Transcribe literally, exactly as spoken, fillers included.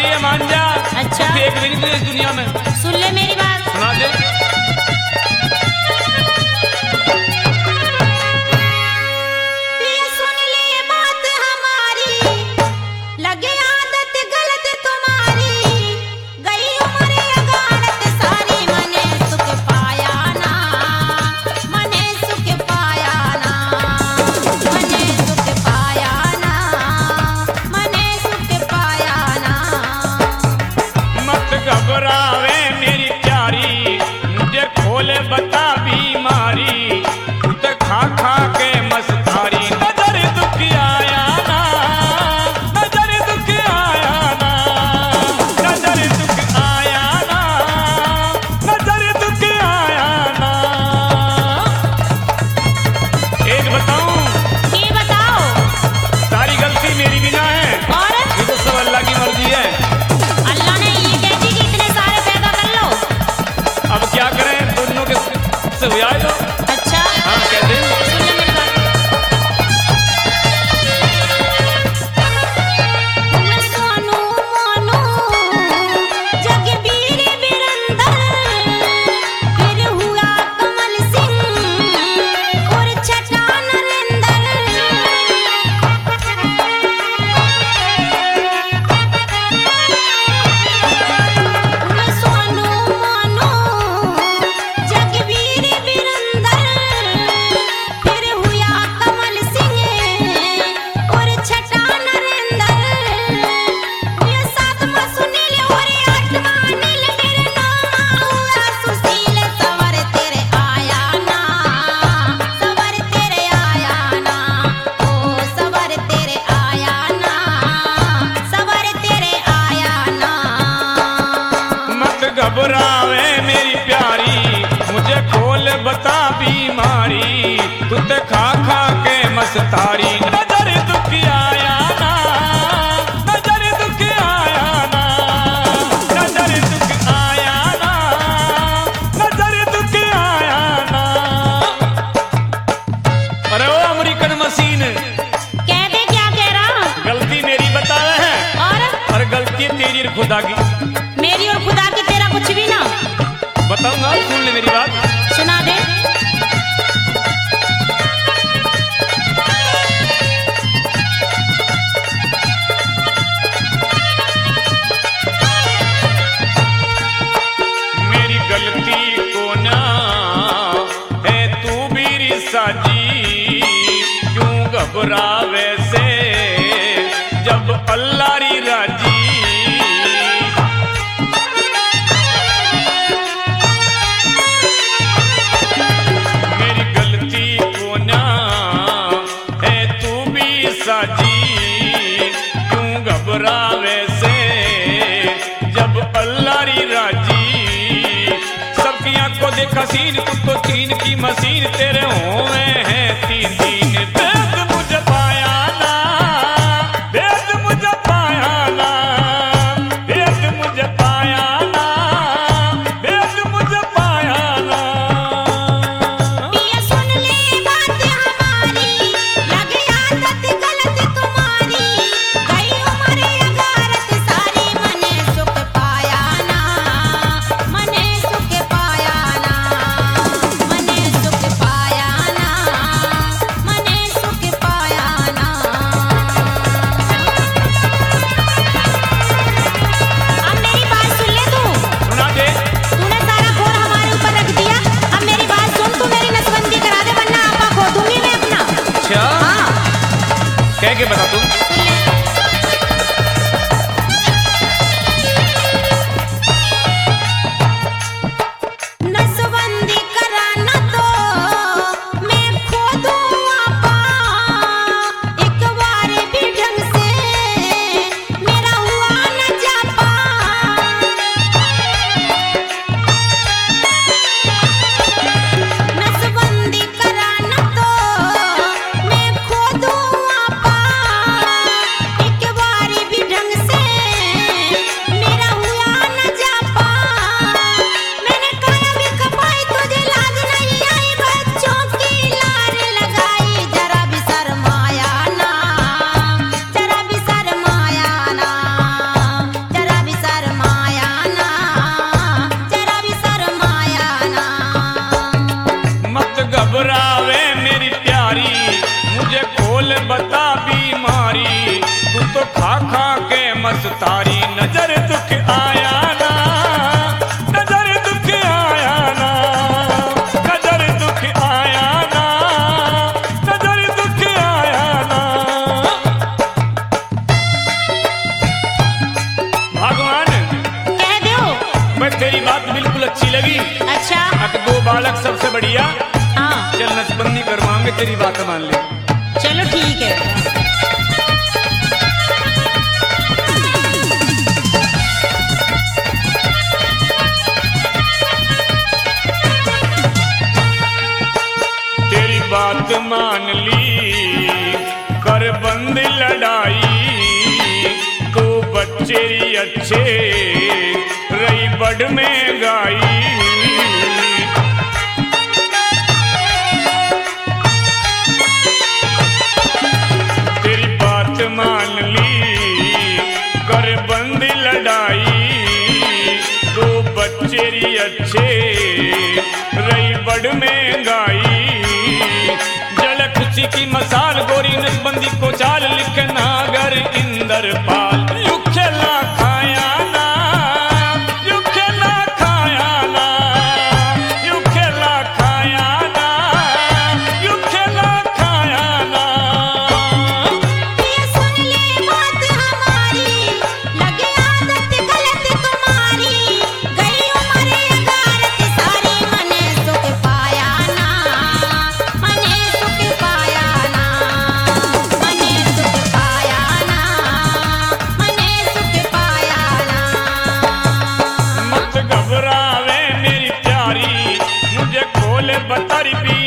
प्यारी है मान जा। अच्छा एक भी नहीं तुझे इस दुनिया में। सुन ले मेरी बात। सुना दे। ये सुन ले बात हमारी, लगे आदत गलत तुम्हारी, गई उम्र अगारत सारी, मने सुख पाया ना, मने सुख पाया ना, मने सुख पाया ना, मने सुख पाया ना। मत घबरावे मेरी प्यारी, मुझे खोले बता बीमारी, तू तो खा खा के मस्तारी। नजर दुख आया ना, नजर दुख आया ना, नजर दुख आया ना, नजर दुख आया ना। एक बताऊं? ये बताओ। सारी गलती मेरी बिना है और ये तो सब अल्लाह की मर्जी है। अल्लाह ने ये कह दी कि इतने सारे पैदा कर लो। अब क्या करें, दोनों के से हुआ है जो। अच्छा हाँ कहते हैं। सुन ले मेरी बात। मैं सोनू मोनू जगबीर बिरंदर, फिर हुआ कमल सिंह और छठा नरेंद्र। मैं सोनू मोनू जगबीर बिरंदर, फिर हुआ कमल सिंह और छठा नरेंद्र। ये सातवां सुनील और आठवां नील, मेरे नौवां हुआ सुशील। सवर तेरे आया ना, सवर तेरे आया ना, ओ सवर तेरे आया ना, सवर तेरे आया ना। मत घबरावे मेरी प्यारी, मुझे खोल बता बीमारी, तू तो खा खा के मस्तारी। नजर दुख आया ना, नजर दुख आया ना, नजर दुख आया ना, नजर दुख आया ना। अरे ओ अमेरिकन मशीन, कह दे क्या कह रहा। गलती मेरी बतावे है और और गलती तेरी और खुदा की। मेरी और खुदा की तेरा कुछ भी ना। बताऊंगा, सुन ले मेरी बात। सुना दे। मेरी गलती को ना है तू भी साजी, क्यों घबरावे से जब अल्लाह री राजी। मेरी गलती को ना है तू भी साजी, क्यों घबरावे से जब अल्लाह री राजी। सबकी आंखों देखा सीन, तू तो चीन की मशीन, तेरे हुए हैं तीन दिन। भेद मुझे पाया ना, भेद मुझे पाया ना, भेद मुझे पाया ना, भेद मुझे पाया ना। ये सुन ले बात हमारी, लगे आदत गलत तुम्हारी, गई उम्र अगारत सारी, मने सुख पाया ना, मने सुख पाया ना, मने सुख तारी नजर दुख आया ना, नजर दुख आया ना, नजर दुख आया ना, नजर दुख आया ना। भगवान कह दो। मैं तेरी बात बिल्कुल अच्छी लगी। अच्छा। अब दो बालक सबसे बढ़िया, हाँ चल नसबंदी करवाएंगे, तेरी बात मान ले। चलो ठीक है। तेरी बात मान ली, कर बंद लड़ाई, को बच्चे अच्छे रही बड़ में गाई। तेरी बात मान ली, कर बंद लड़ाई, दो बच्चे अच्छे रही बड़ में गाई। जल खुशी की मसाल गोरी नसबंदी को चाल लिखना गर इंदर पाल। यू खेला खाया ना, यू खेला खाया ना, यू खेला खाया ना, यू खेला खाया ना। ये सुन ले बात हमारी, लगे आदत गलत तुम्हारी, गई उम्र अगारत सारी, मने सुख पाया ना, मने सुख पाया ना, मने सुख पाया ना, मने सुख पाया ना। मत घबरावे मेरी प्यारी, मुझे खोले बतर भी